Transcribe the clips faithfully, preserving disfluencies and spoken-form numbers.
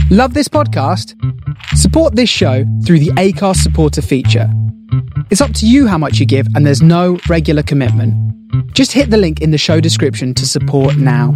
Love this podcast? Support this show through the Acast supporter feature. It's up to you how much you give, and there's no regular commitment. Just hit the link in the show description to support now.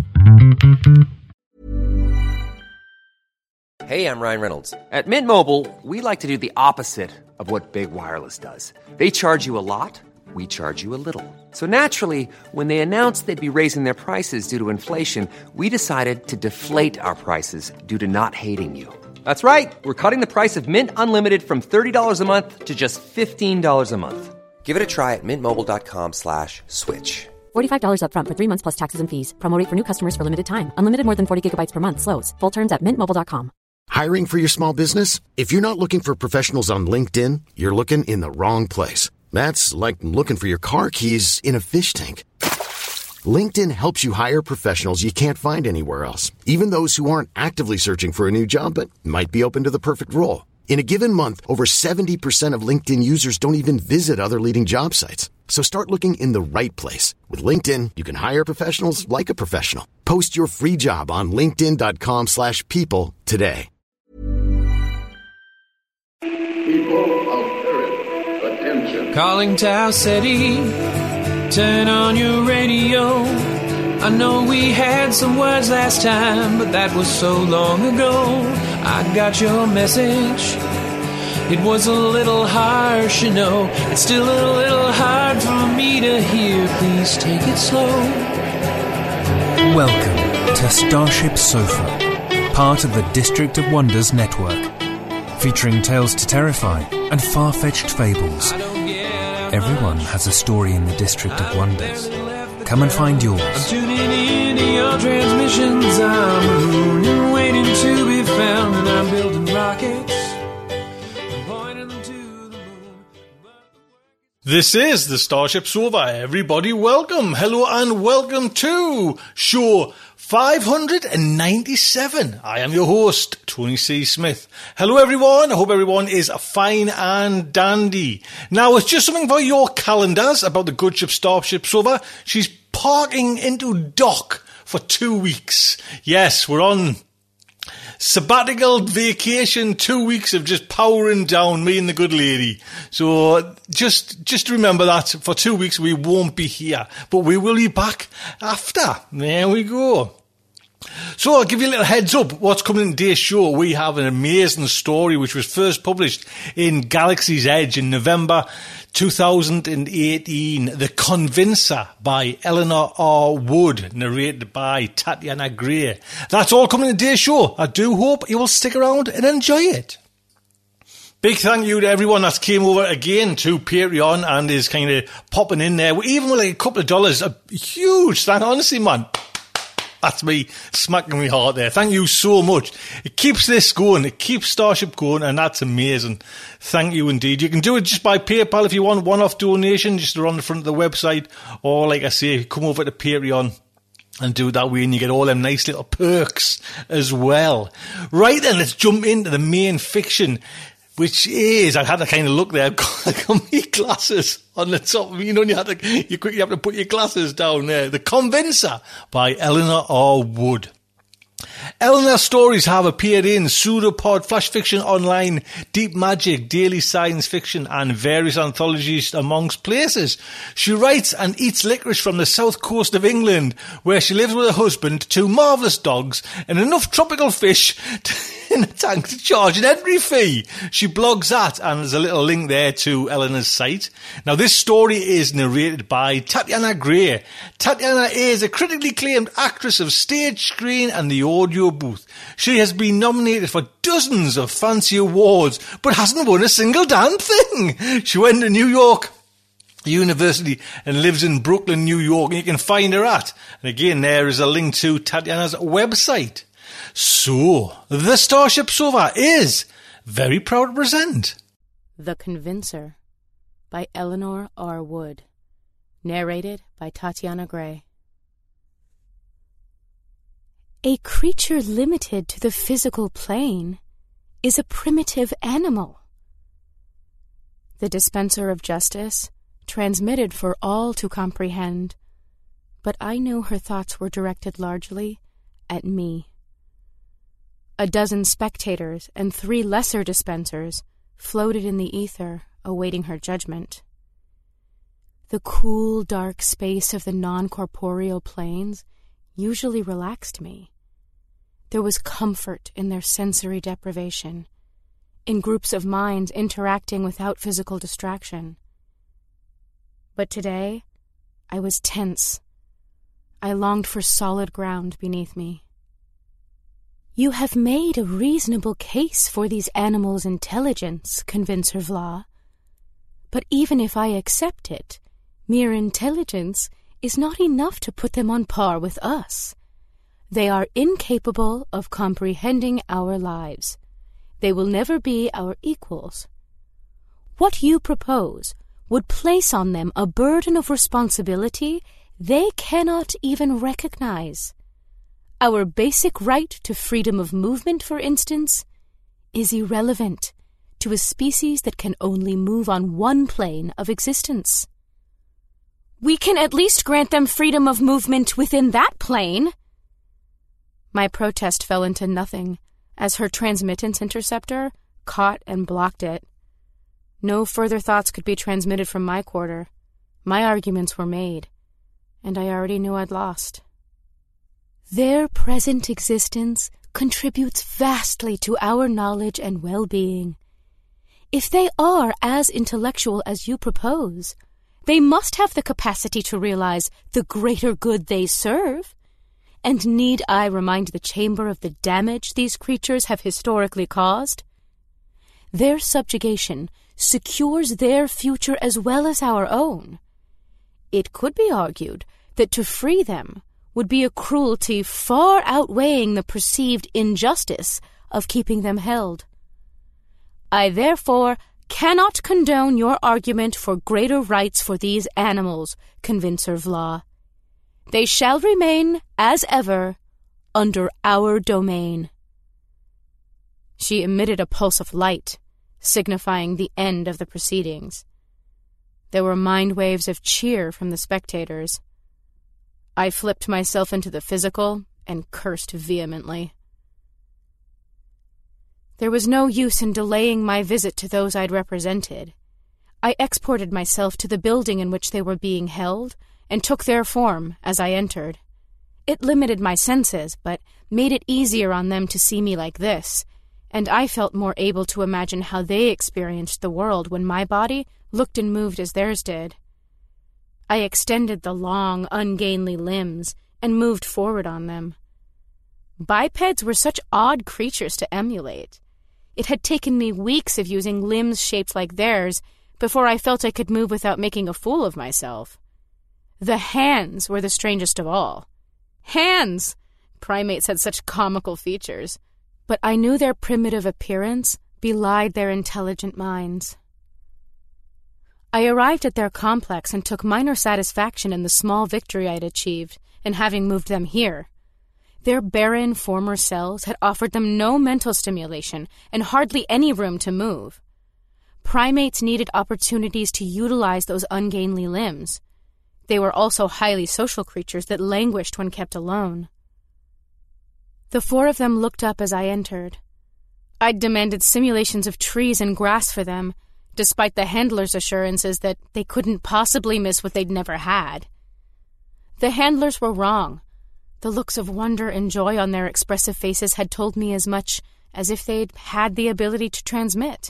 Hey, I'm Ryan Reynolds. At Mint Mobile, we like to do the opposite of what Big Wireless does. They charge you a lot, we charge you a little. So naturally, when they announced they'd be raising their prices due to inflation, we decided to deflate our prices due to not hating you. That's right. We're cutting the price of Mint Unlimited from thirty dollars a month to just fifteen dollars a month. Give it a try at mintmobile.com slash switch. forty-five dollars up front for three months plus taxes and fees. Promo rate for new customers for limited time. Unlimited more than forty gigabytes per month. Slows full terms at mint mobile dot com. Hiring for your small business? If you're not looking for professionals on LinkedIn, you're looking in the wrong place. That's like looking for your car keys in a fish tank. LinkedIn helps you hire professionals you can't find anywhere else, even those who aren't actively searching for a new job but might be open to the perfect role. In a given month, over seventy percent of LinkedIn users don't even visit other leading job sites. So start looking in the right place. With LinkedIn, you can hire professionals like a professional. Post your free job on linkedin.com slash people today. People of Earth, attention. Calling Tau City, turn on your radio. I know we had some words last time, but that was so long ago. I got your message. It was a little harsh, you know. It's still a little hard for me to hear. Please take it slow. Welcome to Starship Sofa, part of the District of Wonders network, featuring tales to terrify and far-fetched fables. Everyone has a story in the District of Wonders. Come and find yours. I'm tuning in to your transmissions. I'm a moon and waiting to be found, and I'm building rockets. This is the Starship Sofa. Everybody welcome, hello and welcome to show five hundred ninety-seven. I am your host, Tony C. Smith. Hello everyone, I hope everyone is fine and dandy. Now it's just something for your calendars about the good ship Starship Sofa. She's parking into dock for two weeks. Yes, we're on sabbatical vacation, two weeks of just powering down, me and the good lady. So just just remember that for two weeks we won't be here, but we will be back after. There we go. So I'll give you a little heads up what's coming in today's show. We have an amazing story which was first published in Galaxy's Edge in November two thousand eighteen, The Convincer by Eleanor R. Wood, narrated by Tatiana Gray. That's all coming in today's show. I do hope you will stick around and enjoy it. Big thank you to everyone that's came over again to Patreon and is kind of popping in there, even with like a couple of dollars. A huge thank, honestly, man. That's me smacking me heart there. Thank you so much. It keeps this going. It keeps Starship going, and that's amazing. Thank you indeed. You can do it just by PayPal if you want one-off donation, just on the front of the website. Or, like I say, come over to Patreon and do it that way, and you get all them nice little perks as well. Right then, let's jump into the main fiction, which is, I had to kind of look there, I've got, I've got my glasses on the top of me, you know, you have to, you, you have to put your glasses down there. The Convincer by Eleanor R. Wood. Eleanor's stories have appeared in Pseudopod, Flash Fiction Online, Deep Magic, Daily Science Fiction, and various anthologies amongst places. She writes and eats licorice from the south coast of England, where she lives with her husband, two marvellous dogs, and enough tropical fish to in a tank to charge an entry fee. She blogs that, and there's a little link there to Eleanor's site. Now, this story is narrated by Tatiana Gray. Tatiana is a critically acclaimed actress of stage, screen, and the audio booth. She has been nominated for dozens of fancy awards, but hasn't won a single damn thing. She went to New York University and lives in Brooklyn, New York, and you can find her at. And again, there is a link to Tatiana's website. So, the Starship Sofa is very proud to present The Convincer by Eleanor R. Wood, narrated by Tatiana Gray. A creature limited to the physical plane is a primitive animal. The dispenser of justice, transmitted for all to comprehend, but I know her thoughts were directed largely at me. A dozen spectators and three lesser dispensers floated in the ether, awaiting her judgment. The cool, dark space of the non-corporeal planes usually relaxed me. There was comfort in their sensory deprivation, in groups of minds interacting without physical distraction. But today, I was tense. I longed for solid ground beneath me. "You have made a reasonable case for these animals' intelligence, Convincer Vla. But even if I accept it, mere intelligence is not enough to put them on par with us. They are incapable of comprehending our lives. They will never be our equals. What you propose would place on them a burden of responsibility they cannot even recognize. Our basic right to freedom of movement, for instance, is irrelevant to a species that can only move on one plane of existence." "We can at least grant them freedom of movement within that plane." My protest fell into nothing as her transmittance interceptor caught and blocked it. No further thoughts could be transmitted from my quarter. My arguments were made, and I already knew I'd lost. "Their present existence contributes vastly to our knowledge and well-being. If they are as intellectual as you propose, they must have the capacity to realize the greater good they serve. And need I remind the chamber of the damage these creatures have historically caused? Their subjugation secures their future as well as our own. It could be argued that to free them would be a cruelty far outweighing the perceived injustice of keeping them held. I therefore cannot condone your argument for greater rights for these animals, Convincer Vla. They shall remain, as ever, under our domain." She emitted a pulse of light, signifying the end of the proceedings. There were mind waves of cheer from the spectators. I flipped myself into the physical and cursed vehemently. There was no use in delaying my visit to those I'd represented. I exported myself to the building in which they were being held and took their form as I entered. It limited my senses, but made it easier on them to see me like this, and I felt more able to imagine how they experienced the world when my body looked and moved as theirs did. I extended the long, ungainly limbs and moved forward on them. Bipeds were such odd creatures to emulate. It had taken me weeks of using limbs shaped like theirs before I felt I could move without making a fool of myself. The hands were the strangest of all. Hands! Primates had such comical features, but I knew their primitive appearance belied their intelligent minds. I arrived at their complex and took minor satisfaction in the small victory I had achieved in having moved them here. Their barren former cells had offered them no mental stimulation and hardly any room to move. Primates needed opportunities to utilize those ungainly limbs. They were also highly social creatures that languished when kept alone. The four of them looked up as I entered. I'd demanded simulations of trees and grass for them, despite the handlers' assurances that they couldn't possibly miss what they'd never had. The handlers were wrong. The looks of wonder and joy on their expressive faces had told me as much as if they'd had the ability to transmit.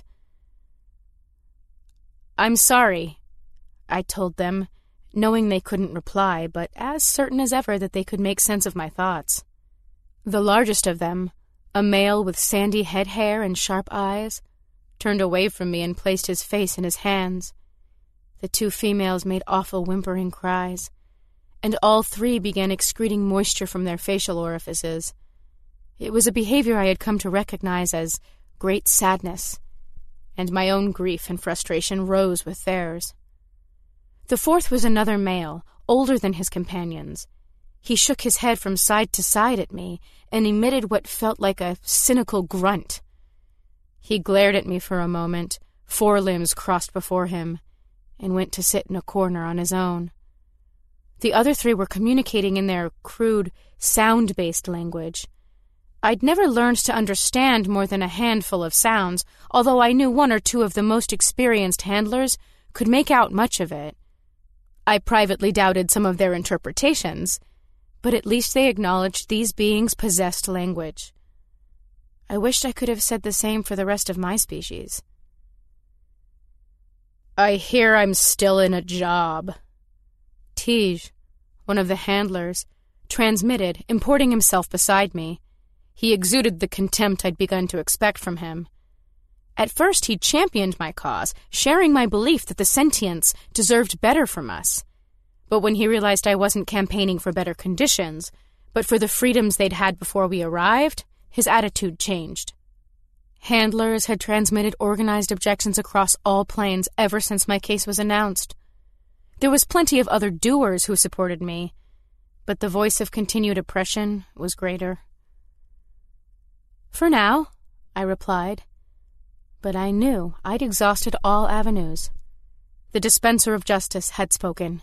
"I'm sorry," I told them, knowing they couldn't reply, but as certain as ever that they could make sense of my thoughts. The largest of them, a male with sandy head hair and sharp eyes, turned away from me and placed his face in his hands. The two females made awful whimpering cries, and all three began excreting moisture from their facial orifices. It was a behavior I had come to recognize as great sadness, and my own grief and frustration rose with theirs. The fourth was another male, older than his companions. He shook his head from side to side at me and emitted what felt like a cynical grunt. He glared at me for a moment, four limbs crossed before him, and went to sit in a corner on his own. The other three were communicating in their crude, sound-based language. I'd never learned to understand more than a handful of sounds, although I knew one or two of the most experienced handlers could make out much of it. I privately doubted some of their interpretations, but at least they acknowledged these beings possessed language. I wished I could have said the same for the rest of my species. I hear I'm still in a job. Tige, one of the handlers, transmitted, importing himself beside me. He exuded the contempt I'd begun to expect from him. At first he championed my cause, sharing my belief that the sentients deserved better from us. But when he realized I wasn't campaigning for better conditions, but for the freedoms they'd had before we arrived, his attitude changed. Handlers had transmitted organized objections across all planes ever since my case was announced. There was plenty of other doers who supported me, but the voice of continued oppression was greater. For now, I replied, but I knew I'd exhausted all avenues. The dispenser of justice had spoken.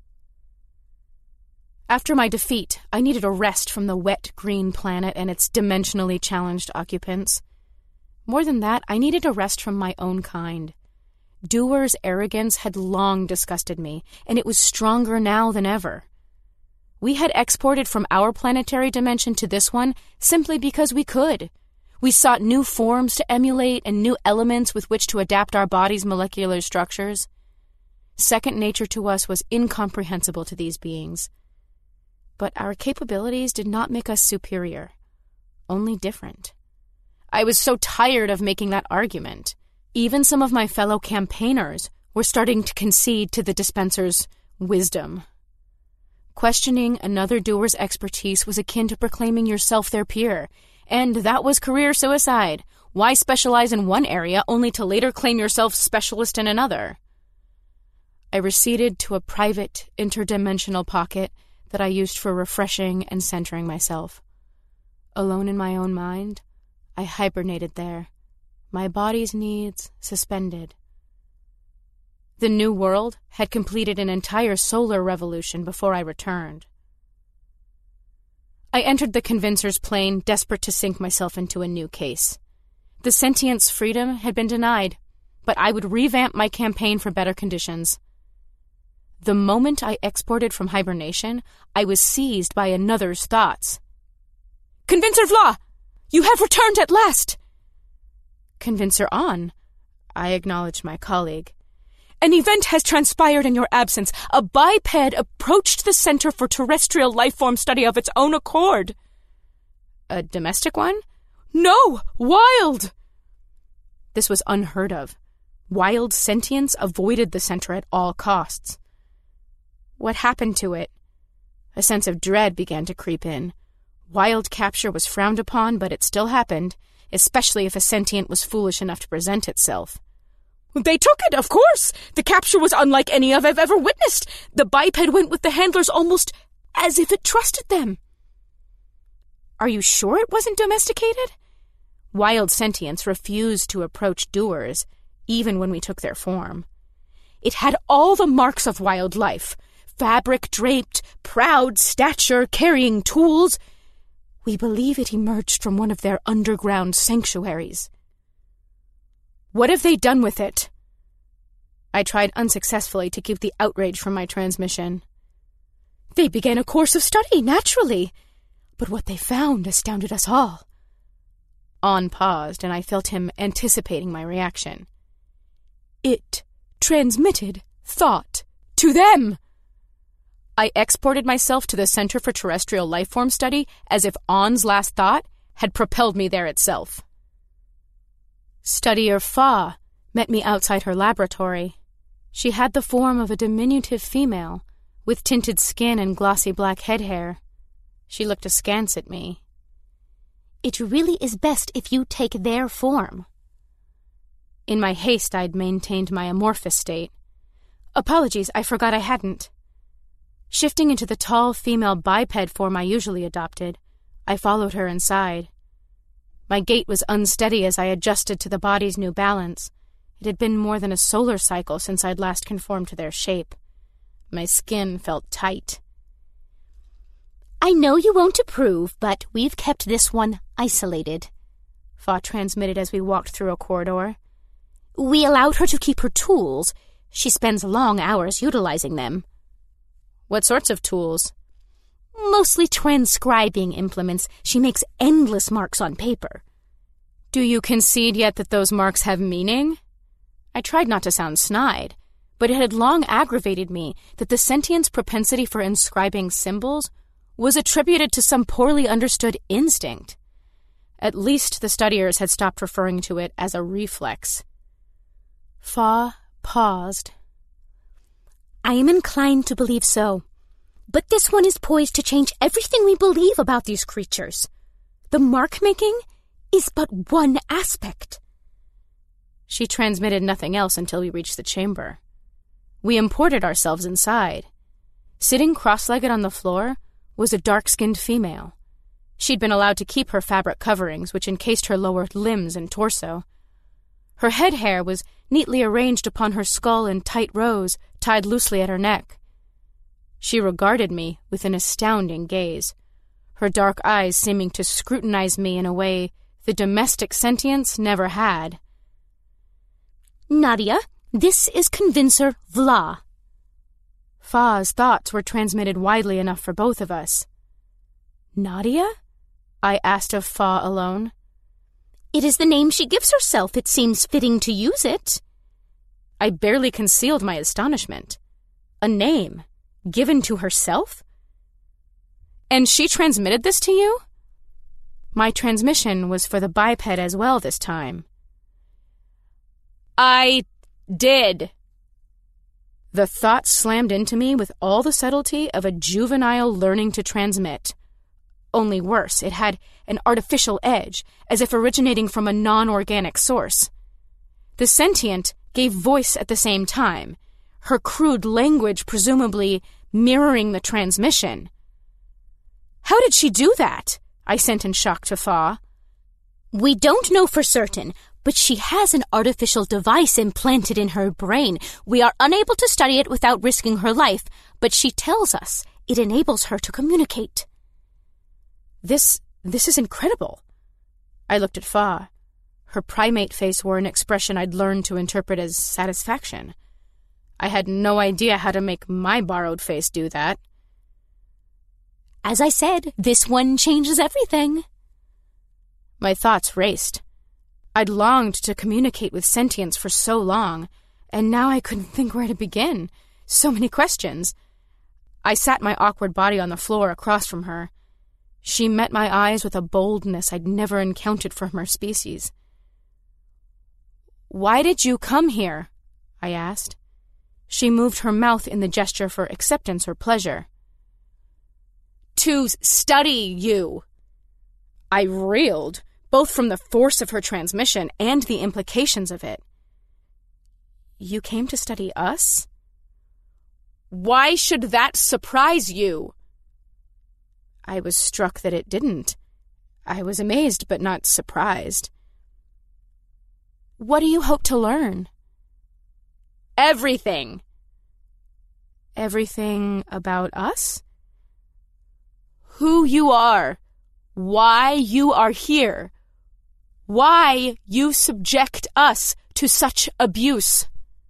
After my defeat, I needed a rest from the wet green planet and its dimensionally challenged occupants. More than that, I needed a rest from my own kind. Doer's arrogance had long disgusted me, and it was stronger now than ever. We had exported from our planetary dimension to this one simply because we could. We sought new forms to emulate and new elements with which to adapt our body's molecular structures. Second nature to us was incomprehensible to these beings. But our capabilities did not make us superior, only different. I was so tired of making that argument. Even some of my fellow campaigners were starting to concede to the dispenser's wisdom. Questioning another doer's expertise was akin to proclaiming yourself their peer, and that was career suicide. Why specialize in one area only to later claim yourself specialist in another? I receded to a private, interdimensional pocket that I used for refreshing and centering myself. Alone in my own mind, I hibernated there, my body's needs suspended. The New World had completed an entire solar revolution before I returned. I entered the Convincer's plane, desperate to sink myself into a new case. The sentient's freedom had been denied, but I would revamp my campaign for better conditions. The moment I exported from hibernation, I was seized by another's thoughts. "Convincer Vla! You have returned at last!" "Convincer On," I acknowledged my colleague. "An event has transpired in your absence. A biped approached the Center for Terrestrial Lifeform Study of its own accord." "A domestic one?" "No! Wild!" This was unheard of. Wild sentients avoided the center at all costs. What happened to it? A sense of dread began to creep in. Wild capture was frowned upon, but it still happened, especially if a sentient was foolish enough to present itself. "They took it, of course! The capture was unlike any I've ever witnessed. The biped went with the handlers almost as if it trusted them." "Are you sure it wasn't domesticated?" Wild sentients refused to approach doers, even when we took their form. "It had all the marks of wild life. Fabric draped, proud stature, carrying tools. We believe it emerged from one of their underground sanctuaries." "What have they done with it?" I tried unsuccessfully to keep the outrage from my transmission. "They began a course of study, naturally. But what they found astounded us all." On paused, and I felt him anticipating my reaction. "It transmitted thought to them." I exported myself to the Center for Terrestrial Lifeform Study as if On's last thought had propelled me there itself. Studier Fa met me outside her laboratory. She had the form of a diminutive female, with tinted skin and glossy black head hair. She looked askance at me. "It really is best if you take their form." In my haste, I'd maintained my amorphous state. Apologies, I forgot I hadn't. Shifting into the tall female biped form I usually adopted, I followed her inside. My gait was unsteady as I adjusted to the body's new balance. It had been more than a solar cycle since I'd last conformed to their shape. My skin felt tight. "I know you won't approve, but we've kept this one isolated, Fa transmitted as we walked through a corridor. We allowed her to keep her tools. She spends long hours utilizing them. What sorts of tools? Mostly transcribing implements. She makes endless marks on paper. Do you concede yet that those marks have meaning? I tried not to sound snide, but it had long aggravated me that the sentient's propensity for inscribing symbols was attributed to some poorly understood instinct. At least the studiers had stopped referring to it as a reflex. Fa paused. I am inclined to believe so. But this one is poised to change everything we believe about these creatures. The mark-making is but one aspect. She transmitted nothing else until we reached the chamber. We imported ourselves inside. Sitting cross-legged on the floor was a dark-skinned female. She'd been allowed to keep her fabric coverings, which encased her lower limbs and torso. Her head hair was neatly arranged upon her skull in tight rows, tied loosely at her neck. She regarded me with an astounding gaze, her dark eyes seeming to scrutinize me in a way the domestic sentience never had. Nadia, this is Convincer Vla. Fa's thoughts were transmitted widely enough for both of us. Nadia? I asked of Fa alone. It is the name she gives herself. It seems fitting to use it. I barely concealed my astonishment. A name? Given to herself? And she transmitted this to you? My transmission was for the biped as well this time. I did. The thought slammed into me with all the subtlety of a juvenile learning to transmit. Only worse, it had an artificial edge, as if originating from a non-organic source. The sentient gave voice at the same time, her crude language presumably mirroring the transmission. How did she do that? I sent in shock to Fa. We don't know for certain, but she has an artificial device implanted in her brain. We are unable to study it without risking her life, but she tells us it enables her to communicate. This, this is incredible. I looked at Fa. Her primate face wore an expression I'd learned to interpret as satisfaction. I had no idea how to make my borrowed face do that. As I said, this one changes everything. My thoughts raced. I'd longed to communicate with sentience for so long, and now I couldn't think where to begin. So many questions. I sat my awkward body on the floor across from her. She met my eyes with a boldness I'd never encountered from her species. Why did you come here? I asked. She moved her mouth in the gesture for acceptance or pleasure. To study you. I reeled, both from the force of her transmission and the implications of it. You came to study us? Why should that surprise you? I was struck that it didn't. I was amazed but not surprised. What do you hope to learn? Everything. Everything about us? Who you are, why you are here, why you subject us to such abuse.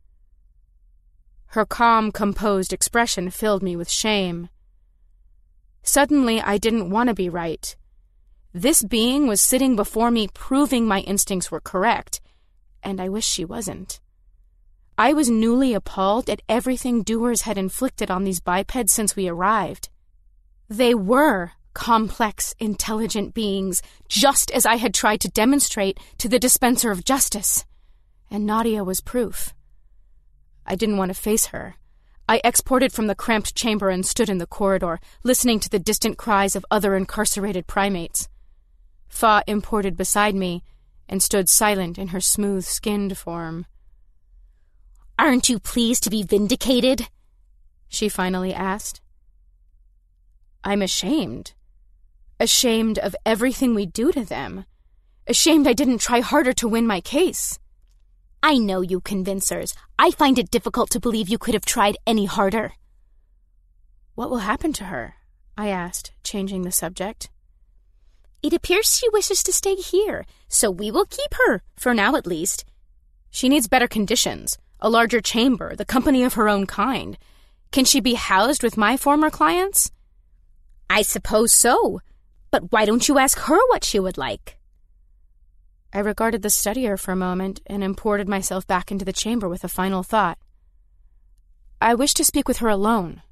Her calm, composed expression filled me with shame. Suddenly, I didn't want to be right. This being was sitting before me proving my instincts were correct, and I wish she wasn't. I was newly appalled at everything Dewars had inflicted on these bipeds since we arrived. They were complex, intelligent beings, just as I had tried to demonstrate to the dispenser of justice. And Nadia was proof. I didn't want to face her. I exported from the cramped chamber and stood in the corridor, listening to the distant cries of other incarcerated primates. Fa imported beside me and stood silent in her smooth-skinned form. Aren't you pleased to be vindicated? She finally asked. I'm ashamed. Ashamed of everything we do to them. Ashamed I didn't try harder to win my case. I know you convincers. I find it difficult to believe you could have tried any harder. What will happen to her? I asked, changing the subject. It appears she wishes to stay here, so we will keep her, for now at least. She needs better conditions, a larger chamber, the company of her own kind. Can she be housed with my former clients? I suppose so, but why don't you ask her what she would like? I regarded the studier for a moment and imported myself back into the chamber with a final thought. I wish to speak with her alone.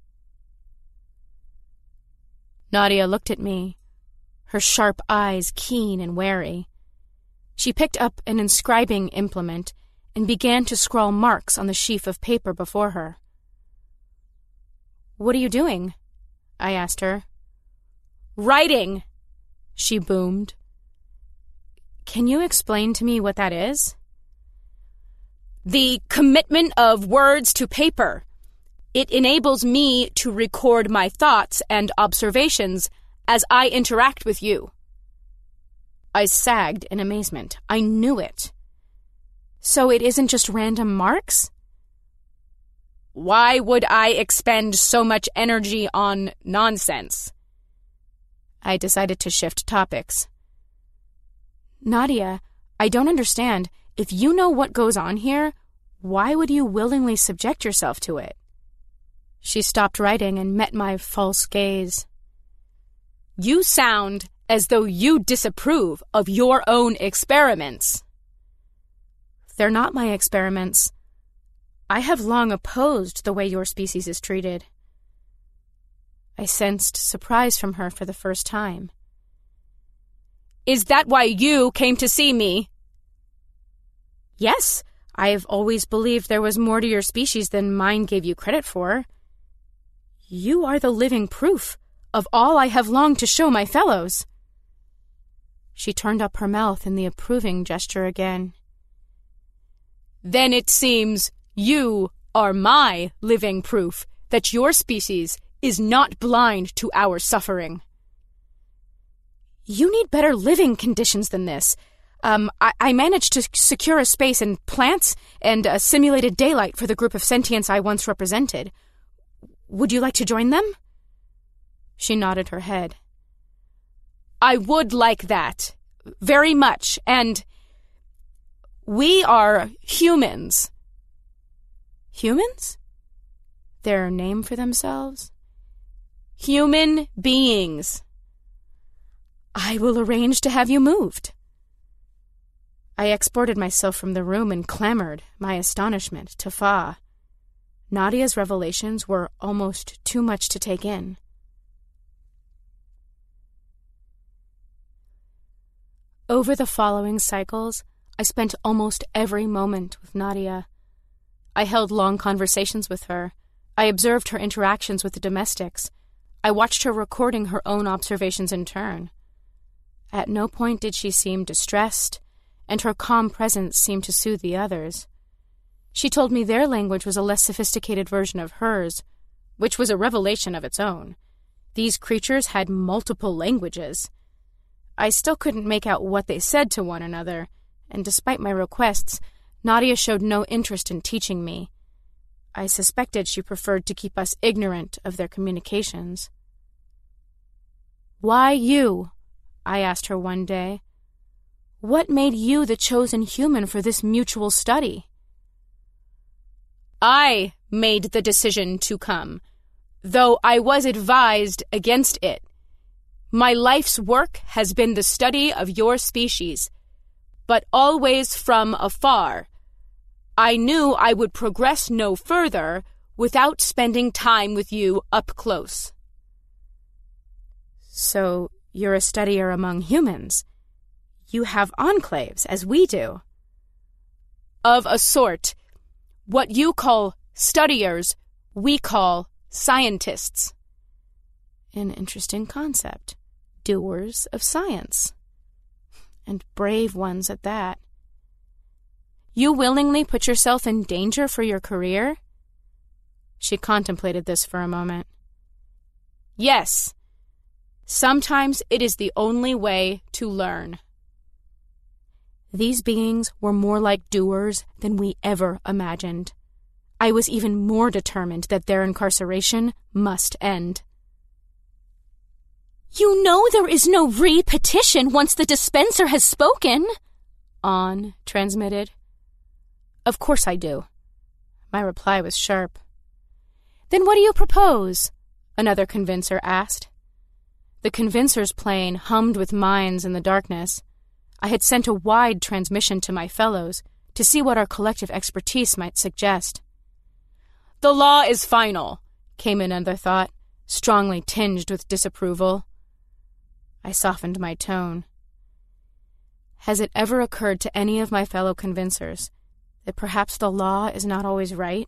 Nadia looked at me, her sharp eyes keen and wary. She picked up an inscribing implement and began to scrawl marks on the sheaf of paper before her. "What are you doing?" I asked her. "Writing," she boomed. "Can you explain to me what that is?" "The commitment of words to paper. It enables me to record my thoughts and observations as I interact with you." I sagged in amazement. I knew it. So it isn't just random marks? Why would I expend so much energy on nonsense? I decided to shift topics. Nadia, I don't understand. If you know what goes on here, why would you willingly subject yourself to it? She stopped writing and met my false gaze. You sound as though you disapprove of your own experiments. They're not my experiments. I have long opposed the way your species is treated. I sensed surprise from her for the first time. Is that why you came to see me? Yes, I have always believed there was more to your species than mine gave you credit for. You are the living proof of all I have longed to show my fellows. She turned up her mouth in the approving gesture again. Then it seems you are my living proof that your species is not blind to our suffering. You need better living conditions than this. Um, I, I managed to secure a space and plants and a simulated daylight for the group of sentients I once represented. Would you like to join them? She nodded her head. I would like that. Very much. And we are humans. Humans? Their name for themselves? Human beings. I will arrange to have you moved. I exported myself from the room and clamored my astonishment to Fa. Nadia's revelations were almost too much to take in. Over the following cycles, I spent almost every moment with Nadia. I held long conversations with her. I observed her interactions with the domestics. I watched her recording her own observations in turn. At no point did she seem distressed, and her calm presence seemed to soothe the others. She told me their language was a less sophisticated version of hers, which was a revelation of its own. These creatures had multiple languages. I still couldn't make out what they said to one another, and despite my requests, Nadia showed no interest in teaching me. I suspected she preferred to keep us ignorant of their communications. Why you? I asked her one day. What made you the chosen human for this mutual study? I made the decision to come, though I was advised against it. My life's work has been the study of your species, but always from afar. I knew I would progress no further without spending time with you up close. So, you're a studier among humans. You have enclaves, as we do. Of a sort. What you call studiers, we call scientists. An interesting concept. Doers of science. And brave ones at that. You willingly put yourself in danger for your career? She contemplated this for a moment. Yes. Sometimes it is the only way to learn. These beings were more like doers than we ever imagined. I was even more determined that their incarceration must end. You know there is no repetition once the dispenser has spoken, On transmitted. Of course I do. My reply was sharp. Then what do you propose? Another convincer asked. The convincer's plane hummed with minds in the darkness. I had sent a wide transmission to my fellows to see what our collective expertise might suggest. The law is final, came another thought, strongly tinged with disapproval. I softened my tone. Has it ever occurred to any of my fellow convincers that perhaps the law is not always right?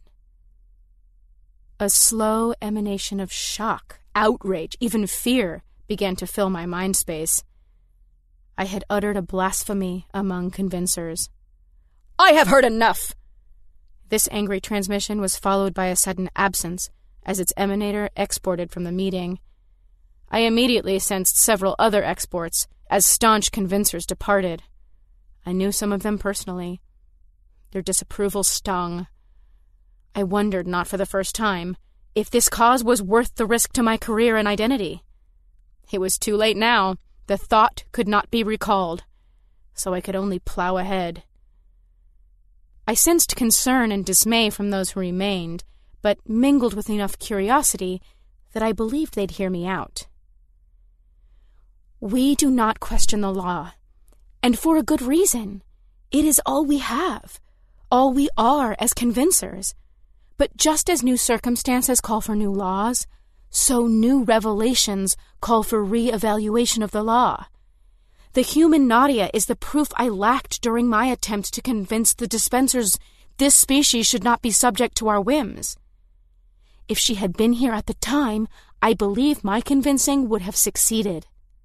A slow emanation of shock, outrage, even fear began to fill my mind space. I had uttered a blasphemy among convincers. I have heard enough! This angry transmission was followed by a sudden absence as its emanator exported from the meeting. I immediately sensed several other exports as staunch convincers departed. I knew some of them personally. Their disapproval stung. I wondered, not for the first time, if this cause was worth the risk to my career and identity. It was too late now. The thought could not be recalled, so I could only plow ahead. I sensed concern and dismay from those who remained, but mingled with enough curiosity that I believed they'd hear me out. We do not question the law, and for a good reason. It is all we have, all we are as convincers. But just as new circumstances call for new laws, so new revelations call for re-evaluation of the law. The human Nadia is the proof I lacked during my attempt to convince the dispensers this species should not be subject to our whims. If she had been here at the time, I believe my convincing would have succeeded.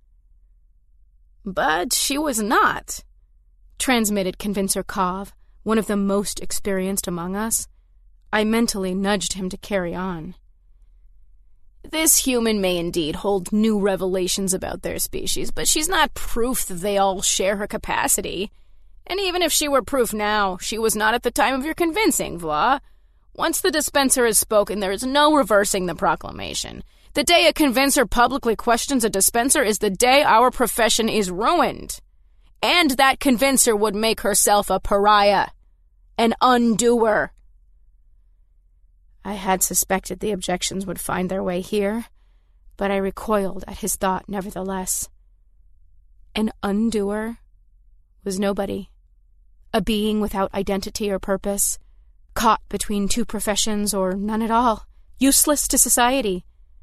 But she was not, transmitted Convincer Kov, one of the most experienced among us. I mentally nudged him to carry on. This human may indeed hold new revelations about their species, but she's not proof that they all share her capacity. And even if she were proof now, she was not at the time of your convincing, Vla. Once the dispenser has spoken, there is no reversing the proclamation. The day a convincer publicly questions a dispenser is the day our profession is ruined. And that convincer would make herself a pariah, an undoer. I had suspected the objections would find their way here, but I recoiled at his thought nevertheless. An undoer was nobody, a being without identity or purpose, caught between two professions or none at all, useless to society.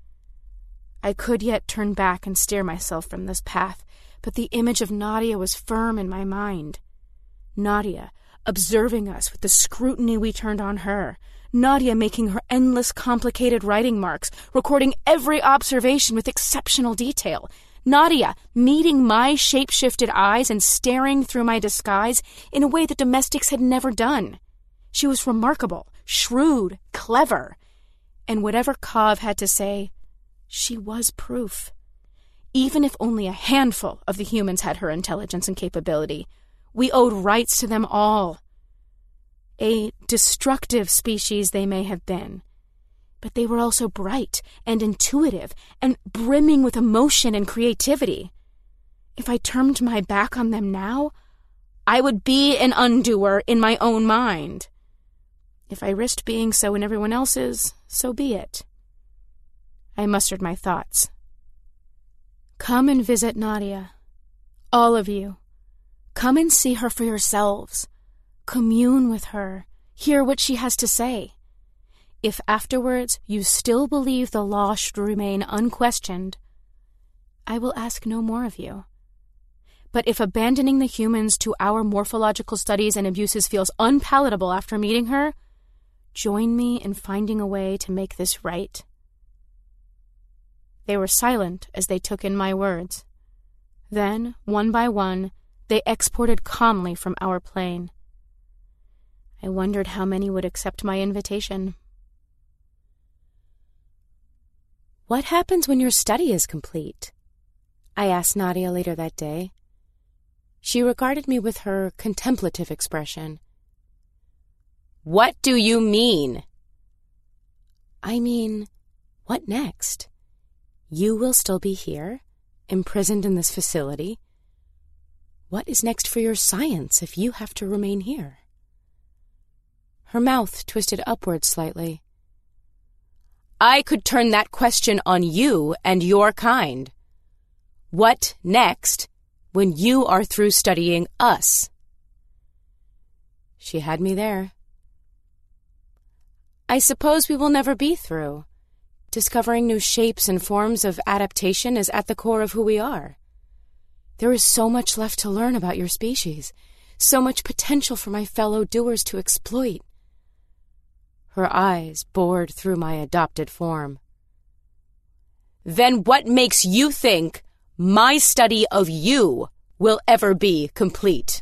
I could yet turn back and steer myself from this path, but the image of Nadia was firm in my mind. Nadia, observing us with the scrutiny we turned on her. Nadia making her endless complicated writing marks, recording every observation with exceptional detail. Nadia meeting my shape-shifted eyes and staring through my disguise in a way that domestics had never done. She was remarkable, shrewd, clever. And whatever Kov had to say, she was proof. Even if only a handful of the humans had her intelligence and capability, we owed rights to them all. A destructive species they may have been, but they were also bright and intuitive and brimming with emotion and creativity. If I turned my back on them now, I would be an undoer in my own mind. If I risked being so in everyone else's, so be it. I mustered my thoughts. Come and visit Nadia. All of you. Come and see her for yourselves. Commune with her. Hear what she has to say. If afterwards you still believe the law should remain unquestioned, I will ask no more of you. But if abandoning the humans to our morphological studies and abuses feels unpalatable after meeting her, join me in finding a way to make this right. They were silent as they took in my words. Then, one by one, they exported calmly from our plane. I wondered how many would accept my invitation. What happens when your study is complete? I asked Nadia later that day. She regarded me with her contemplative expression. What do you mean? I mean, what next? You will still be here, imprisoned in this facility, what is next for your science if you have to remain here? Her mouth twisted upward slightly. I could turn that question on you and your kind. What next when you are through studying us? She had me there. I suppose we will never be through. Discovering new shapes and forms of adaptation is at the core of who we are. There is so much left to learn about your species, so much potential for my fellow doers to exploit. Her eyes bored through my adopted form. Then what makes you think my study of you will ever be complete?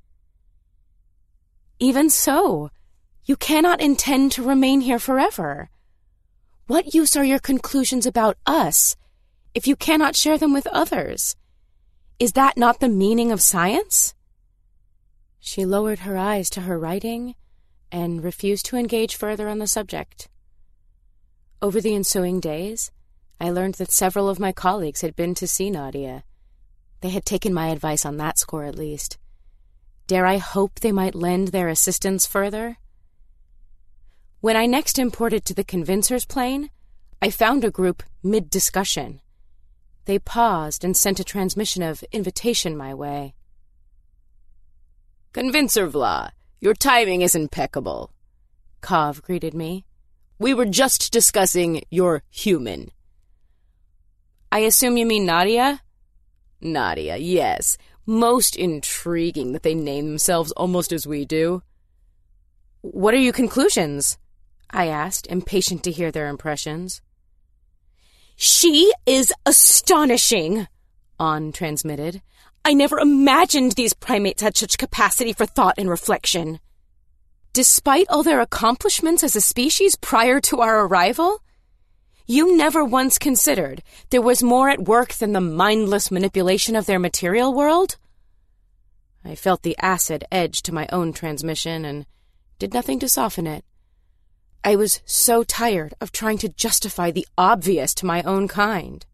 Even so, you cannot intend to remain here forever. What use are your conclusions about us if you cannot share them with others? Is that not the meaning of science? She lowered her eyes to her writing and refused to engage further on the subject. Over the ensuing days, I learned that several of my colleagues had been to see Nadia. They had taken my advice on that score at least. Dare I hope they might lend their assistance further? When I next imported to the Convincer's plane, I found a group mid-discussion. They paused and sent a transmission of invitation my way. Convincer Vla, your timing is impeccable, Kov greeted me. We were just discussing your human. I assume you mean Nadia? Nadia, yes. Most intriguing that they name themselves almost as we do. What are your conclusions? I asked, impatient to hear their impressions. She is astonishing, On transmitted. I never imagined these primates had such capacity for thought and reflection. Despite all their accomplishments as a species prior to our arrival, you never once considered there was more at work than the mindless manipulation of their material world? I felt the acid edge to my own transmission and did nothing to soften it. I was so tired of trying to justify the obvious to my own kind.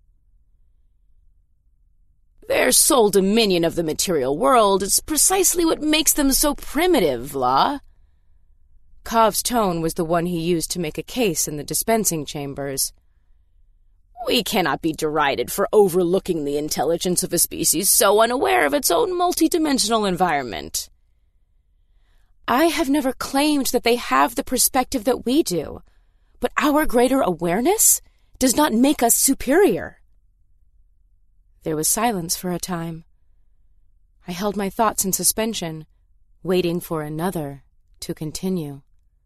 Their sole dominion of the material world is precisely what makes them so primitive, Vla. Kov's tone was the one he used to make a case in the dispensing chambers. We cannot be derided for overlooking the intelligence of a species so unaware of its own multidimensional environment. I have never claimed that they have the perspective that we do, but our greater awareness does not make us superior. There was silence for a time. I held my thoughts in suspension, waiting for another to continue.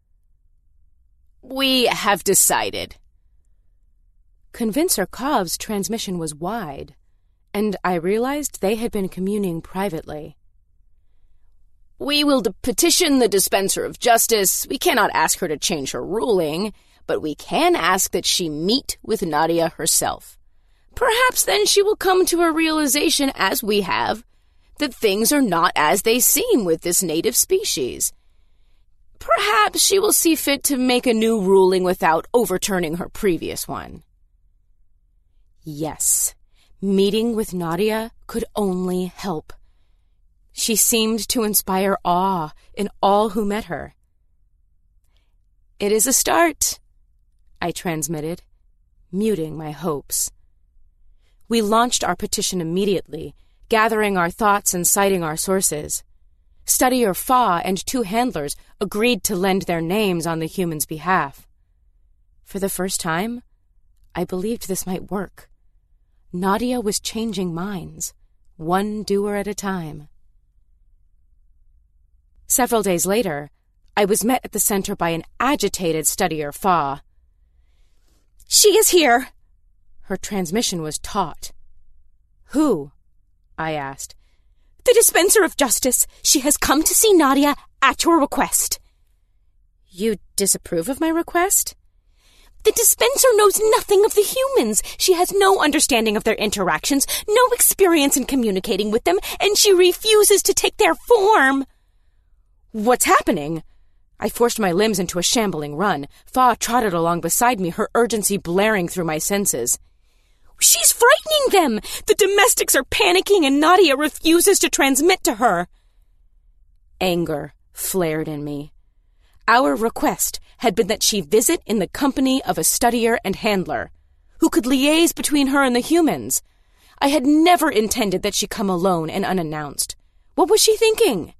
We have decided. Convincer Kov's transmission was wide, and I realized they had been communing privately. We will petition the dispenser of justice. We cannot ask her to change her ruling, but we can ask that she meet with Nadia herself. Perhaps then she will come to a realization, as we have, that things are not as they seem with this native species. Perhaps she will see fit to make a new ruling without overturning her previous one. Yes, meeting with Nadia could only help. She seemed to inspire awe in all who met her. It is a start, I transmitted, muting my hopes. We launched our petition immediately, gathering our thoughts and citing our sources. Studier Fa and two handlers agreed to lend their names on the human's behalf. For the first time, I believed this might work. Nadia was changing minds, one doer at a time. Several days later, I was met at the center by an agitated Studier Fa. She is here! Her transmission was taut. Who? I asked. The dispenser of justice. She has come to see Nadia at your request. You disapprove of my request? The dispenser knows nothing of the humans. She has no understanding of their interactions, no experience in communicating with them, and she refuses to take their form. What's happening? I forced my limbs into a shambling run. Fa trotted along beside me, her urgency blaring through my senses. She's frightening them! The domestics are panicking and Nadia refuses to transmit to her. Anger flared in me. Our request had been that she visit in the company of a studier and handler, who could liaise between her and the humans. I had never intended that she come alone and unannounced. What was she thinking?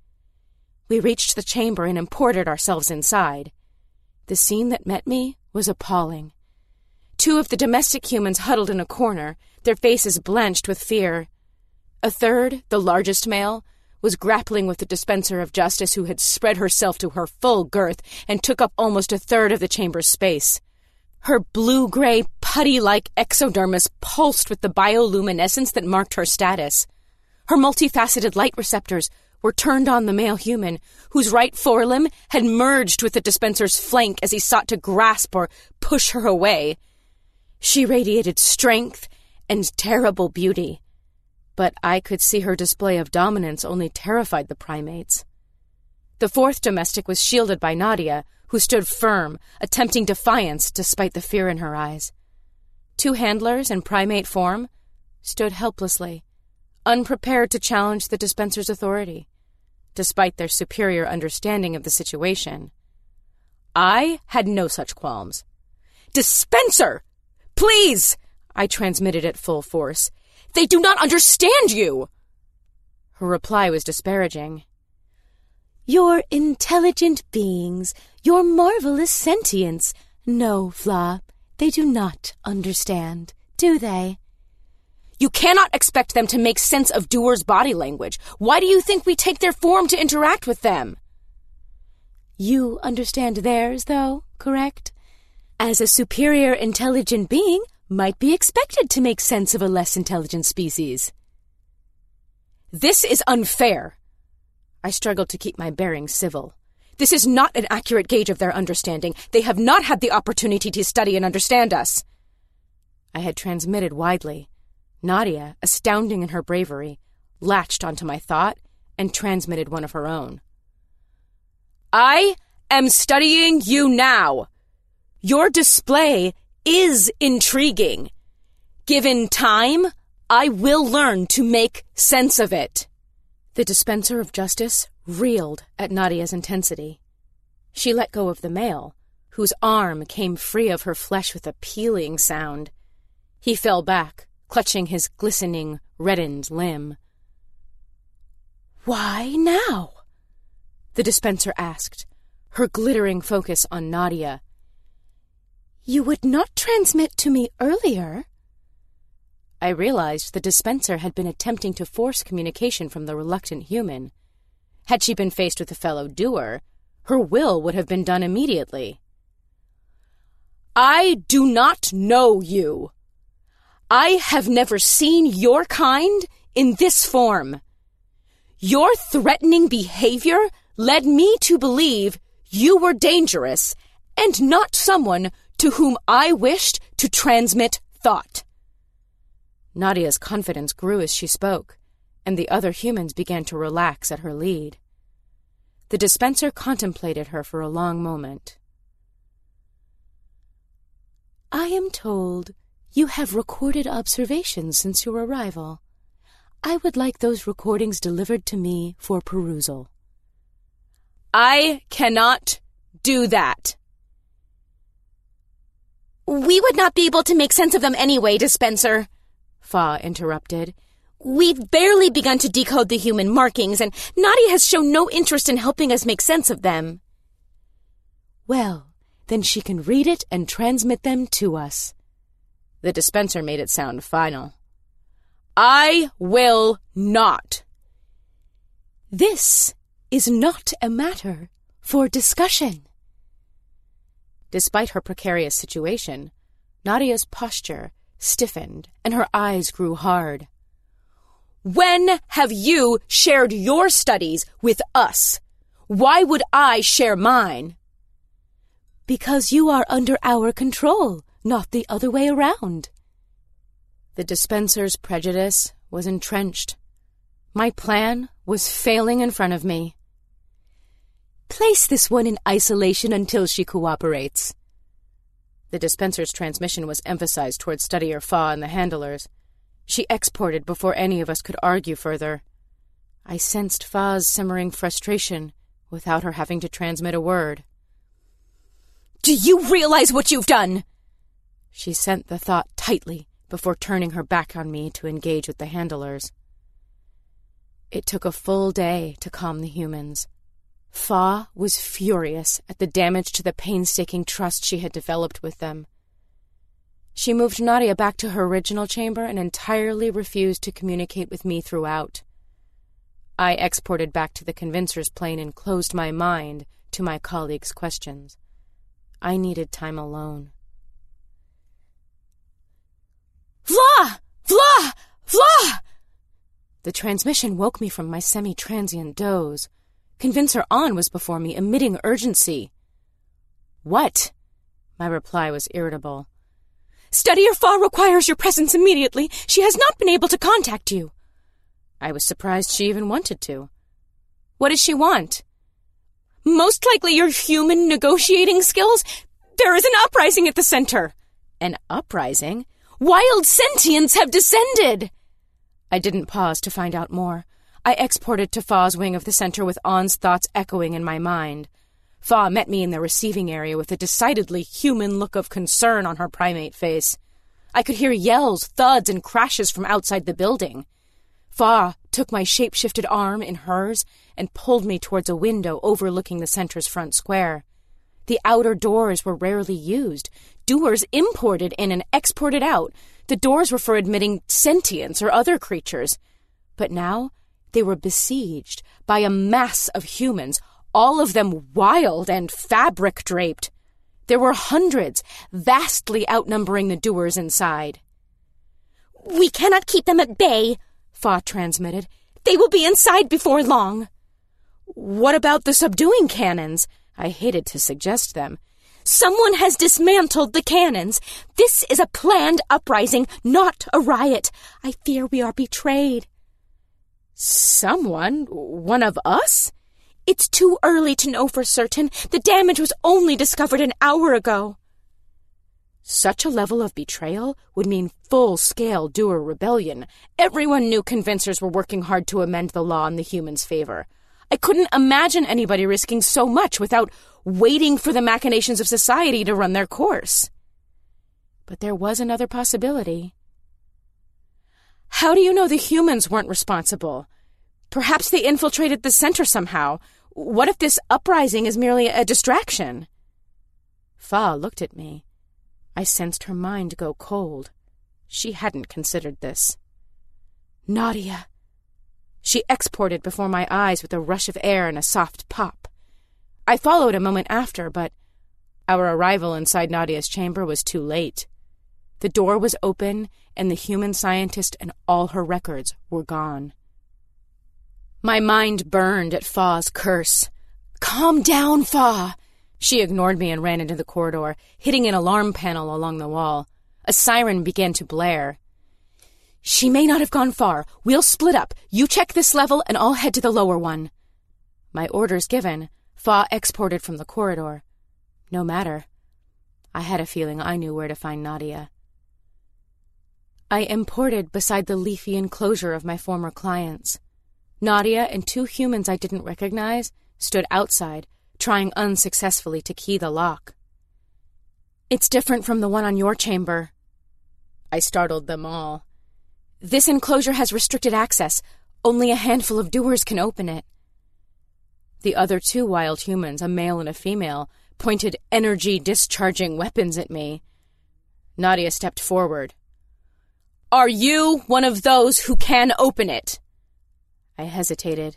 We reached the chamber and imported ourselves inside. The scene that met me was appalling. Two of the domestic humans huddled in a corner, their faces blanched with fear. A third, the largest male, was grappling with the dispenser of justice who had spread herself to her full girth and took up almost a third of the chamber's space. Her blue-gray, putty-like exodermis pulsed with the bioluminescence that marked her status. Her multifaceted light receptors were turned on the male human, whose right forelimb had merged with the dispenser's flank as he sought to grasp or push her away. She radiated strength and terrible beauty, but I could see her display of dominance only terrified the primates. The fourth domestic was shielded by Nadia, who stood firm, attempting defiance despite the fear in her eyes. Two handlers in primate form stood helplessly, unprepared to challenge the dispenser's authority, despite their superior understanding of the situation. I had no such qualms. "Dispenser! Please!" I transmitted at full force. "They do not understand you!" Her reply was disparaging. "Your intelligent beings, your marvelous sentience. No, Fla, they do not understand, do they?" "You cannot expect them to make sense of doers' body language. Why do you think we take their form to interact with them?" "You understand theirs, though, correct? As a superior intelligent being, might be expected to make sense of a less intelligent species." "This is unfair." I struggled to keep my bearings civil. "This is not an accurate gauge of their understanding. They have not had the opportunity to study and understand us." I had transmitted widely. Nadia, astounding in her bravery, latched onto my thought and transmitted one of her own. "I am studying you now. Your display is intriguing. Given time, I will learn to make sense of it." The dispenser of justice reeled at Nadia's intensity. She let go of the male, whose arm came free of her flesh with a peeling sound. He fell back, clutching his glistening, reddened limb. "Why now?" the dispenser asked, her glittering focus on Nadia. "You would not transmit to me earlier." I realized the dispenser had been attempting to force communication from the reluctant human. Had she been faced with a fellow doer, her will would have been done immediately. "I do not know you. I have never seen your kind in this form. Your threatening behavior led me to believe you were dangerous and not someone to whom I wished to transmit thought." Nadia's confidence grew as she spoke, and the other humans began to relax at her lead. The dispenser contemplated her for a long moment. "I am told you have recorded observations since your arrival. I would like those recordings delivered to me for perusal." "I cannot do that." "We would not be able to make sense of them anyway, Dispenser," Fa interrupted. "We've barely begun to decode the human markings, and Nadia has shown no interest in helping us make sense of them." "Well, then she can read it and transmit them to us." The dispenser made it sound final. "I will not." "This is not a matter for discussion." Despite her precarious situation, Nadia's posture stiffened and her eyes grew hard. "When have you shared your studies with us? Why would I share mine?" "Because you are under our control, not the other way around." The dispenser's prejudice was entrenched. My plan was failing in front of me. "Place this one in isolation until she cooperates." The dispenser's transmission was emphasized toward Studier Fa and the handlers. She exported before any of us could argue further. I sensed Fa's simmering frustration without her having to transmit a word. Do you realize what you've done? She sent the thought tightly before turning her back on me to engage with the handlers. It took a full day to calm the humans. Fa was furious at the damage to the painstaking trust she had developed with them. She moved Nadia back to her original chamber and entirely refused to communicate with me throughout. I exported back to the Convincer's plane and closed my mind to my colleagues' questions. I needed time alone. Vla! Vla! Vla! The transmission woke me from my semi-transient doze. Convincer On was before me, emitting urgency. What? My reply was irritable. Studier Fa requires your presence immediately. She has not been able to contact you. I was surprised she even wanted to. What does she want? Most likely your human negotiating skills. There is an uprising at the center. An uprising? Wild sentients have descended. I didn't pause to find out more. I exported to Fa's wing of the center with On's thoughts echoing in my mind. Fa met me in the receiving area with a decidedly human look of concern on her primate face. I could hear yells, thuds, and crashes from outside the building. Fa took my shape-shifted arm in hers and pulled me towards a window overlooking the center's front square. The outer doors were rarely used. Doers imported in and exported out. The doors were for admitting sentients or other creatures. But now they were besieged by a mass of humans, all of them wild and fabric-draped. There were hundreds, vastly outnumbering the doers inside. We cannot keep them at bay, Fa transmitted. They will be inside before long. What about the subduing cannons? I hated to suggest them. Someone has dismantled the cannons. This is a planned uprising, not a riot. I fear we are betrayed. Someone? One of us? It's too early to know for certain. The damage was only discovered an hour ago. Such a level of betrayal would mean full-scale doer rebellion. Everyone knew Convincers were working hard to amend the law in the humans' favor. I couldn't imagine anybody risking so much without waiting for the machinations of society to run their course. But there was another possibility. How do you know the humans weren't responsible? Perhaps they infiltrated the center somehow. What if this uprising is merely a distraction? Fa looked at me. I sensed her mind go cold. She hadn't considered this. Nadia. She exported before my eyes with a rush of air and a soft pop. I followed a moment after, but our arrival inside Nadia's chamber was too late. The door was open, and the human scientist and all her records were gone. My mind burned at Fa's curse. Calm down, Fa! She ignored me and ran into the corridor, hitting an alarm panel along the wall. A siren began to blare. She may not have gone far. We'll split up. You check this level, and I'll head to the lower one. My orders given, Fa exported from the corridor. No matter. I had a feeling I knew where to find Nadia. I imported beside the leafy enclosure of my former clients. Nadia and two humans I didn't recognize stood outside, trying unsuccessfully to key the lock. It's different from the one on your chamber. I startled them all. This enclosure has restricted access. Only a handful of doers can open it. The other two wild humans, a male and a female, pointed energy-discharging weapons at me. Nadia stepped forward. Are you one of those who can open it? I hesitated.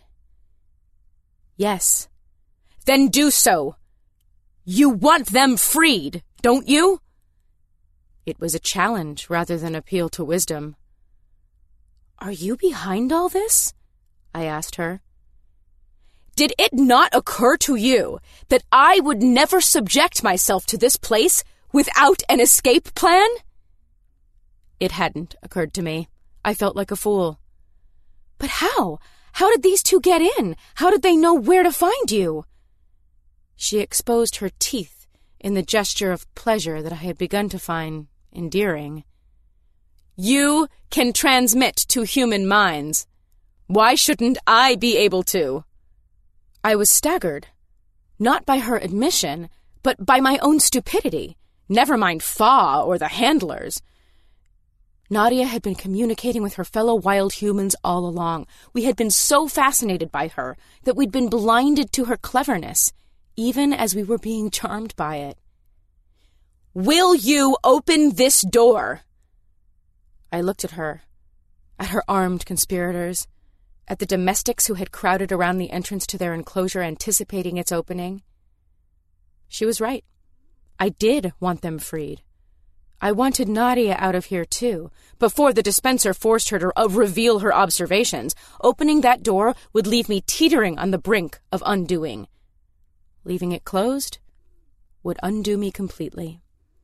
Yes. Then do so. You want them freed, don't you? It was a challenge rather than appeal to wisdom. Are you behind all this? I asked her. Did it not occur to you that I would never subject myself to this place without an escape plan? It hadn't occurred to me. I felt like a fool. But how? How did these two get in? How did they know where to find you? She exposed her teeth in the gesture of pleasure that I had begun to find endearing. "You can transmit to human minds. Why shouldn't I be able to?" I was staggered, not by her admission, but by my own stupidity. Never mind Fa or the handlers. Nadia had been communicating with her fellow wild humans all along. We had been so fascinated by her that we'd been blinded to her cleverness, even as we were being charmed by it. "Will you open this door?" I looked at her, at her armed conspirators, at the domestics who had crowded around the entrance to their enclosure anticipating its opening. She was right. I did want them freed. I wanted Nadia out of here, too, before the dispenser forced her to uh, reveal her observations. Opening that door would leave me teetering on the brink of undoing. Leaving it closed would undo me completely.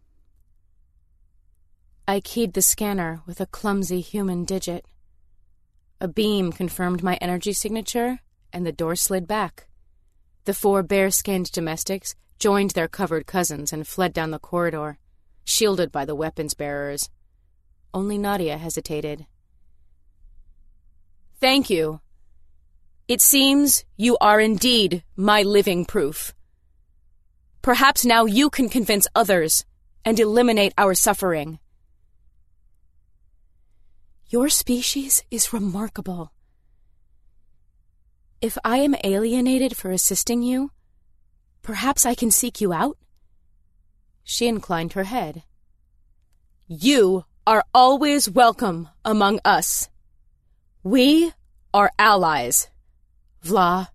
I keyed the scanner with a clumsy human digit. A beam confirmed my energy signature, and the door slid back. The four bare-skinned domestics joined their covered cousins and fled down the corridor, shielded by the weapons bearers. Only Nadia hesitated. "Thank you. It seems you are indeed my living proof. Perhaps now you can convince others and eliminate our suffering." "Your species is remarkable. If I am alienated for assisting you, perhaps I can seek you out?" She inclined her head. "You are always welcome among us. We are allies, Vla."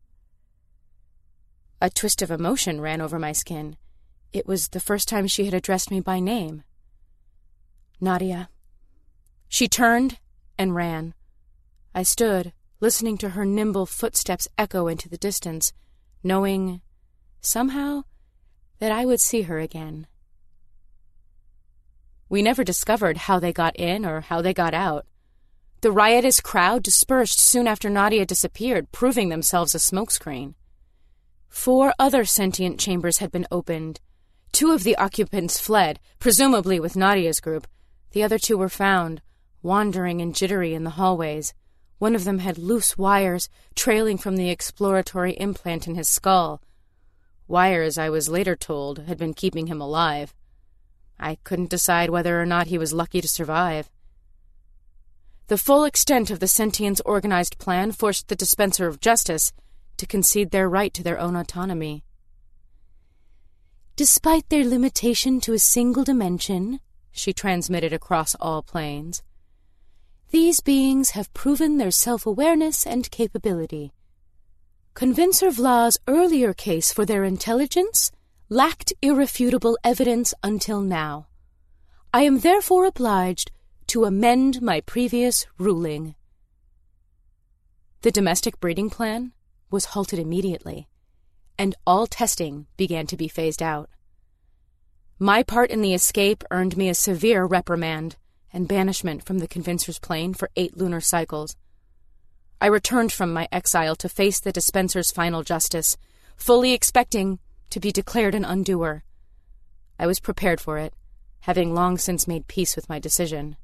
A twist of emotion ran over my skin. It was the first time she had addressed me by name. "Nadia." She turned and ran. I stood, listening to her nimble footsteps echo into the distance, knowing, somehow, that I would see her again. We never discovered how they got in or how they got out. The riotous crowd dispersed soon after Nadia disappeared, proving themselves a smokescreen. Four other sentient chambers had been opened. Two of the occupants fled, presumably with Nadia's group. The other two were found, wandering and jittery in the hallways. One of them had loose wires trailing from the exploratory implant in his skull. Wires, I was later told, had been keeping him alive. I couldn't decide whether or not he was lucky to survive. The full extent of the sentient's organized plan forced the dispenser of justice to concede their right to their own autonomy. "Despite their limitation to a single dimension," she transmitted across all planes, "these beings have proven their self-awareness and capability. Convincer Vla's earlier case for their intelligence lacked irrefutable evidence until now. I am therefore obliged to amend my previous ruling." The domestic breeding plan was halted immediately, and all testing began to be phased out. My part in the escape earned me a severe reprimand and banishment from the Convincer's plane for eight lunar cycles. I returned from my exile to face the dispenser's final justice, fully expecting to be declared an undoer. I was prepared for it, having long since made peace with my decision.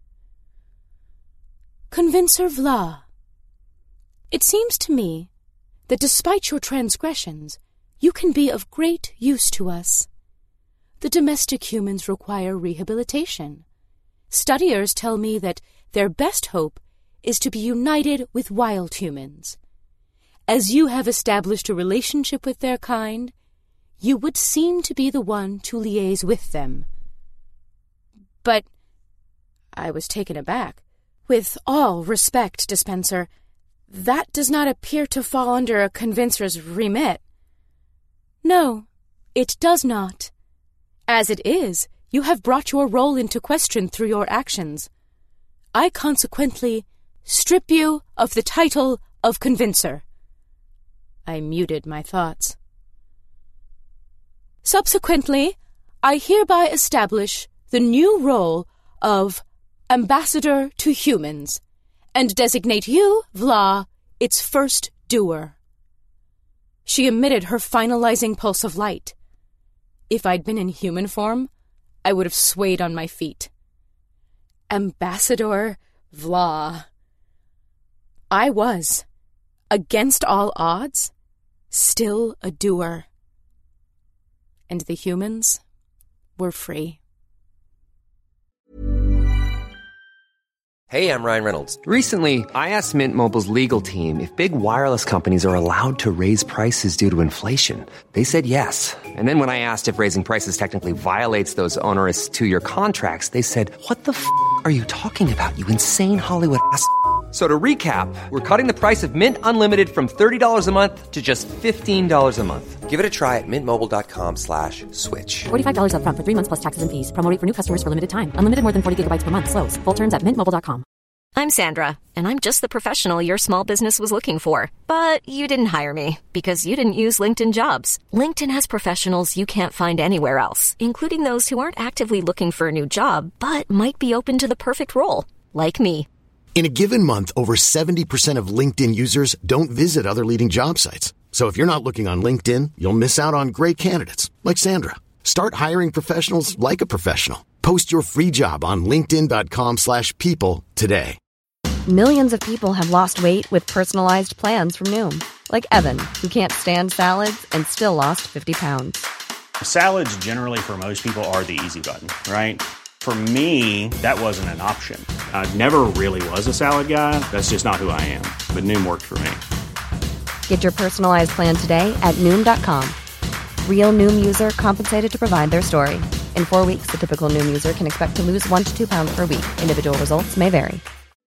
"Convincer Vla, it seems to me that despite your transgressions, you can be of great use to us. The domestic humans require rehabilitation. Studiers tell me that their best hope is to be united with wild humans. As you have established a relationship with their kind, you would seem to be the one to liaise with them." "But," I was taken aback, "with all respect, Dispenser, that does not appear to fall under a Convincer's remit." "No, it does not. As it is, you have brought your role into question through your actions. I consequently strip you of the title of Convincer." I muted my thoughts. "Subsequently, I hereby establish the new role of Ambassador to Humans, and designate you, Vla, its first doer." She emitted her finalizing pulse of light. If I'd been in human form, I would have swayed on my feet. Ambassador Vla. I was, against all odds, still a doer. And the humans were free. Hey, I'm Ryan Reynolds. Recently, I asked Mint Mobile's legal team if big wireless companies are allowed to raise prices due to inflation. They said yes. And then when I asked if raising prices technically violates those onerous two-year contracts, they said, "What the f*** are you talking about, you insane Hollywood ass f- So to recap, we're cutting the price of Mint Unlimited from thirty dollars a month to just fifteen dollars a month. Give it a try at mintmobile.com slash switch. forty-five dollars up front for three months plus taxes and fees. Promo rate for new customers for limited time. Unlimited more than forty gigabytes per month. Slows full terms at mint mobile dot com. I'm Sandra, and I'm just the professional your small business was looking for. But you didn't hire me because you didn't use LinkedIn Jobs. LinkedIn has professionals you can't find anywhere else, including those who aren't actively looking for a new job, but might be open to the perfect role, like me. In a given month, over seventy percent of LinkedIn users don't visit other leading job sites. So if you're not looking on LinkedIn, you'll miss out on great candidates like Sandra. Start hiring professionals like a professional. Post your free job on linkedin.com slash people today. Millions of people have lost weight with personalized plans from Noom. Like Evan, who can't stand salads and still lost fifty pounds. Salads generally for most people are the easy button, right? For me, that wasn't an option. I never really was a salad guy. That's just not who I am. But Noom worked for me. Get your personalized plan today at Noom dot com. Real Noom user compensated to provide their story. In four weeks, the typical Noom user can expect to lose one to two pounds per week. Individual results may vary.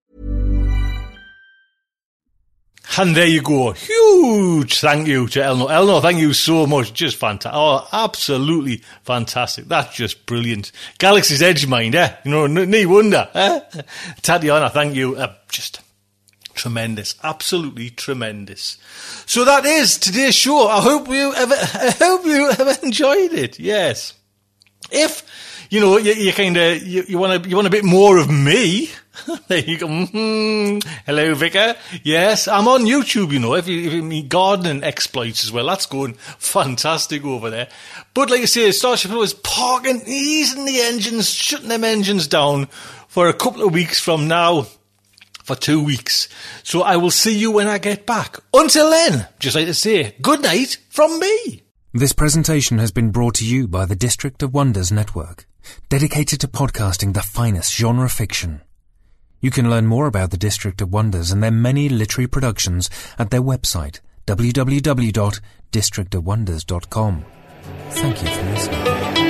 And there you go. Huge thank you to Eleanor. Eleanor, thank you so much. Just fantastic. Oh, absolutely fantastic. That's just brilliant. Galaxy's Edge mind, eh? You know, no wonder. Eh? Tatiana, thank you. Uh, just tremendous. Absolutely tremendous. So that is today's show. I hope you ever, I hope you ever enjoyed it. Yes. If, you know, you, you kind of, you, you want a, you want a bit more of me. There you go. Mm-hmm. Hello, Vicar. Yes, I'm on YouTube, you know, if you, if you mean gardening exploits as well. That's going fantastic over there. But like I say, Starship was parking, easing the engines, shutting them engines down for a couple of weeks from now, for two weeks. So I will see you when I get back. Until then, just like to say, good night from me. This presentation has been brought to you by the District of Wonders Network, dedicated to podcasting the finest genre fiction. You can learn more about the District of Wonders and their many literary productions at their website, w w w dot district of wonders dot com. Thank you for listening.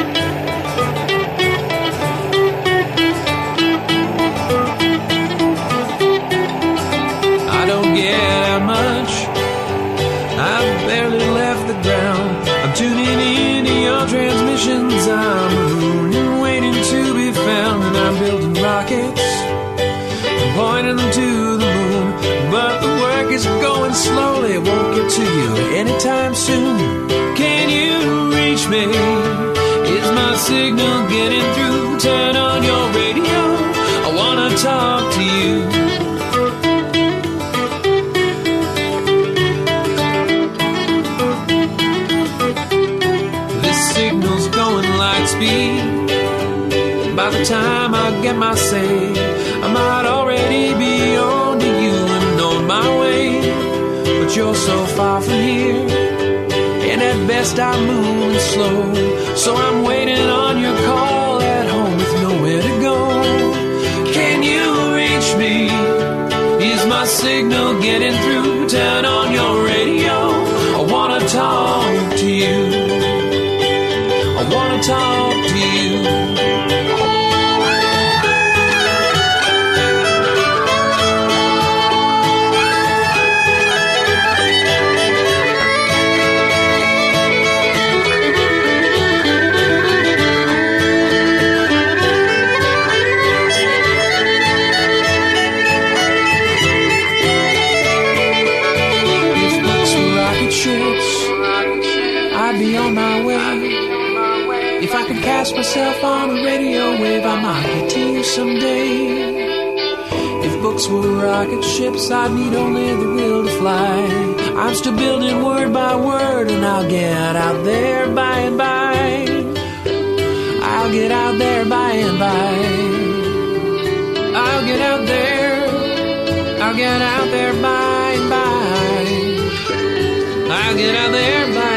I don't get out much. I've barely left the ground. I'm tuning in to your transmissions. I'm mooning, waiting to be found, and I'm building rockets, pointing them to the moon. But the work is going slowly, won't get to you anytime soon. Can you reach me? Is my signal getting through? Turn on your radio, I wanna talk to you. This signal's going light speed. By the time I get my say, I might already be on to you and on my way. But you're so far from here, and at best I'm moving slow. So I'm waiting on your call at home with nowhere to go. Can you reach me? Is my signal getting through? Turn on your radio, I wanna talk to you. I wanna talk to you. I'd be on my way. If I could cast myself on a radio wave, I might get to you someday. If books were rocket ships, I'd need only the will to fly. I'm still building word by word, and I'll get out there by and by. by. I'll get out there, I'll get out there by and by. I'll get out there by